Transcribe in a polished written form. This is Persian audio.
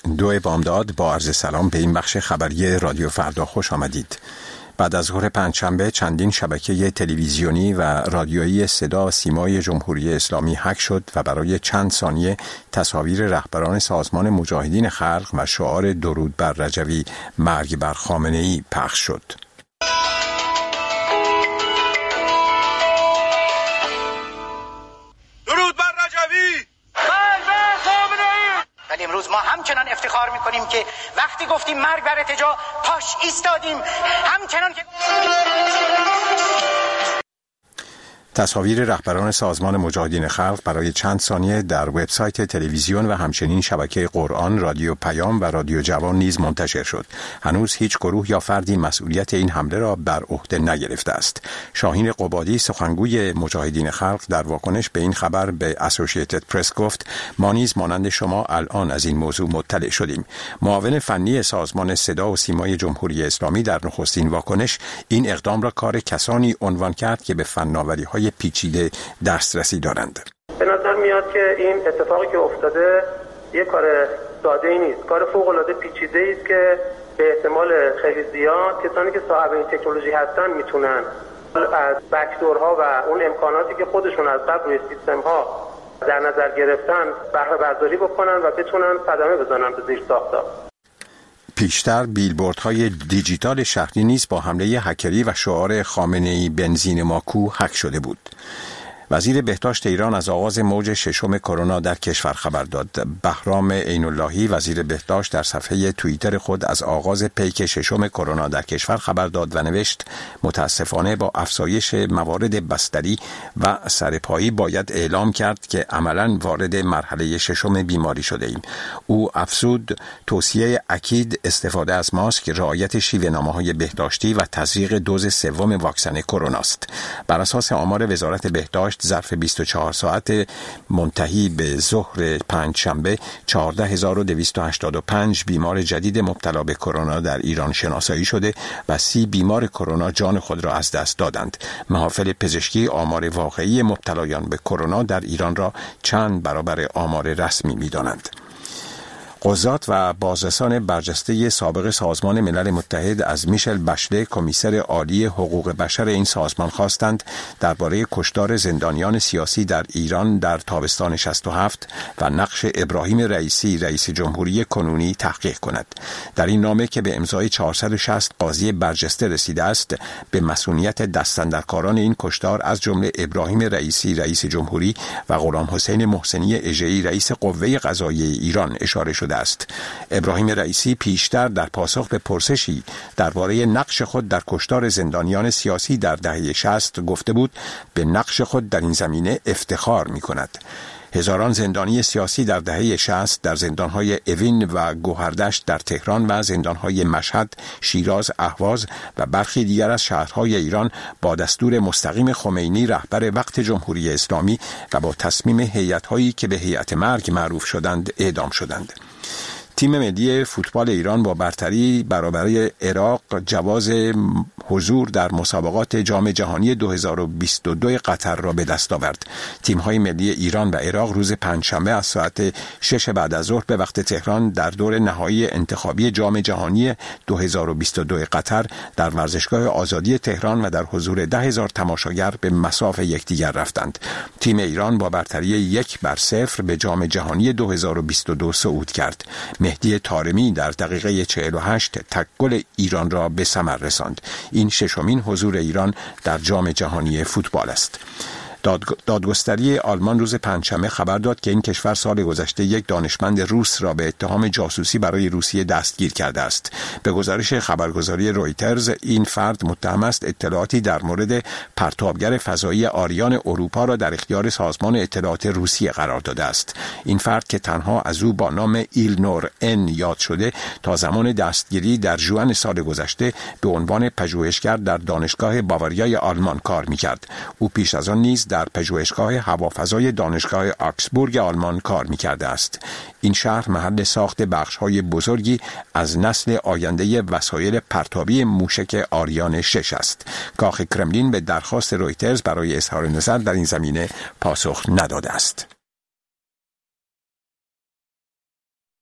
دو بامداد با عرض سلام به این بخش خبری رادیو فردا خوش آمدید. بعد از ظهر پنجشنبه چندین شبکه تلویزیونی و رادیویی صدا و سیمای جمهوری اسلامی هک شد و برای چند ثانیه تصاویر رهبران سازمان مجاهدین خلق و شعار درود بر رجوی مرگ بر خامنه‌ای پخش شد. ولی امروز ما همچنان افتخار میکنیم که وقتی گفتیم مرگ بر ارتجاع پاش ایستادیم، همچنان که تصاویر رهبران سازمان مجاهدین خلق برای چند ثانیه در وبسایت تلویزیون و همچنین شبکه قرآن، رادیو پیام و رادیو جوان نیز منتشر شد. هنوز هیچ گروه یا فردی مسئولیت این حمله را بر عهده نگرفته است. شاهین قبادی سخنگوی مجاهدین خلق در واکنش به این خبر به اسوسییتد پرس گفت: ما نیز مانند شما الان از این موضوع مطلع شدیم. معاون فنی سازمان صدا و سیمای جمهوری اسلامی در نخستین واکنش این اقدام را کار کسانی عنوان کرد که به فناوری‌های پیچیده دسترسی دارند. به نظر میاد که این اتفاقی که افتاده یک کار ساده ای نیست، کار فوق العاده پیچیده ای است که به احتمال خیلی زیاد کسانی که صاحب این تکنولوژی هستن میتونن از بکدورها و اون امکاناتی که خودشون از قبل روی سیستم ها در نظر گرفتن بهره برداری بکنن و بتونن صدمه بزنن به زیر ساخت‌ها. پیشتر بیلبوردهای دیجیتال شهری نیز با حمله هکری و شعار خامنه‌ای بنزین ماکو هک شده بود. وزیر بهداشت ایران از آغاز موج ششم کرونا در کشور خبر داد. بهرام عین اللهی وزیر بهداشت در صفحه توییتر خود از آغاز پیک ششم کرونا در کشور خبر داد و نوشت: متاسفانه با افزایش موارد بستری و سرپایی باید اعلام کرد که عملاً وارد مرحله ششم بیماری شده ایم. او افزود: توصیه اکید استفاده از ماسک، رعایت شیوه‌نامه‌های بهداشتی و تزریق دوز سوم واکسن کرونا است. بر اساس آمار وزارت بهداشت ظرف 24 ساعت منتهی به ظهر پنجشنبه 14285 بیمار جدید مبتلا به کرونا در ایران شناسایی شده و 30 بیمار کرونا جان خود را از دست دادند. محافل پزشکی آمار واقعی مبتلایان به کرونا در ایران را چند برابر آمار رسمی می‌دانند. قضات و بازرسان برجسته سابق سازمان ملل متحد از میشل بشله، کمیسر عالی حقوق بشر این سازمان، خواستند درباره کشتار زندانیان سیاسی در ایران در تابستان 67 و نقش ابراهیم رئیسی رئیس جمهوری کنونی تحقیق کند. در این نامه که به امضای 460 قاضی برجسته رسیده است، به مسئولیت دستاندرکاران این کشتار از جمله ابراهیم رئیسی رئیس جمهوری و غلام حسین محسنی اژه‌ای رئیس قوه قضاییه ایران اشاره شده است. ابراهیم رئیسی پیشتر در پاسخ به پرسشی درباره نقش خود در کشتار زندانیان سیاسی در دهه 60 گفته بود: به نقش خود در این زمینه افتخار می‌کند. هزاران زندانی سیاسی در دهه 60 در زندان‌های اوین و گوهردشت در تهران و زندان‌های مشهد، شیراز، اهواز و برخی دیگر از شهرهای ایران با دستور مستقیم خمینی رهبر وقت جمهوری اسلامی و با تصمیم هیئت‌هایی که به هیئت مرگ معروف شدند اعدام شدند. تیم ملی فوتبال ایران با برتری برابر عراق جواز حضور در مسابقات جام جهانی 2022 قطر را به دست آورد. تیم‌های ملی ایران و عراق روز پنجشنبه از ساعت 6 بعد از ظهر به وقت تهران در دور نهایی انتخابی جام جهانی 2022 قطر در ورزشگاه آزادی تهران و در حضور 10,000 تماشاگر به مصاف یکدیگر رفتند. تیم ایران با برتری 1-0 به جام جهانی 2022 صعود کرد. مهدی طارمی در دقیقه 48 تک گل ایران را به ثمر رساند. این ششمین حضور ایران در جام جهانی فوتبال است. دادگستری آلمان روز پنجشنبه خبر داد که این کشور سال گذشته یک دانشمند روس را به اتهام جاسوسی برای روسیه دستگیر کرده است. به گزارش خبرگزاری رویترز، این فرد متهم است اطلاعاتی در مورد پرتابگر فضایی آریان اروپا را در اختیار سازمان اطلاعات روسیه قرار داده است. این فرد که تنها از او با نام ایلنور ان یاد شده، تا زمان دستگیری در ژوئن سال گذشته به عنوان پژوهشگر در دانشگاه باواریای آلمان کار می‌کرد. او پیش از آن نیز در پژوهشگاه هوافضای دانشگاه آکسبورگ آلمان کار می‌کرده است. این شهر محل ساخت بخش‌های بزرگی از نسل آینده وسایل پرتابی موشک آریان 6 است. کاخ کرملین به درخواست رویترز برای اظهار نظر در این زمینه پاسخ نداده است.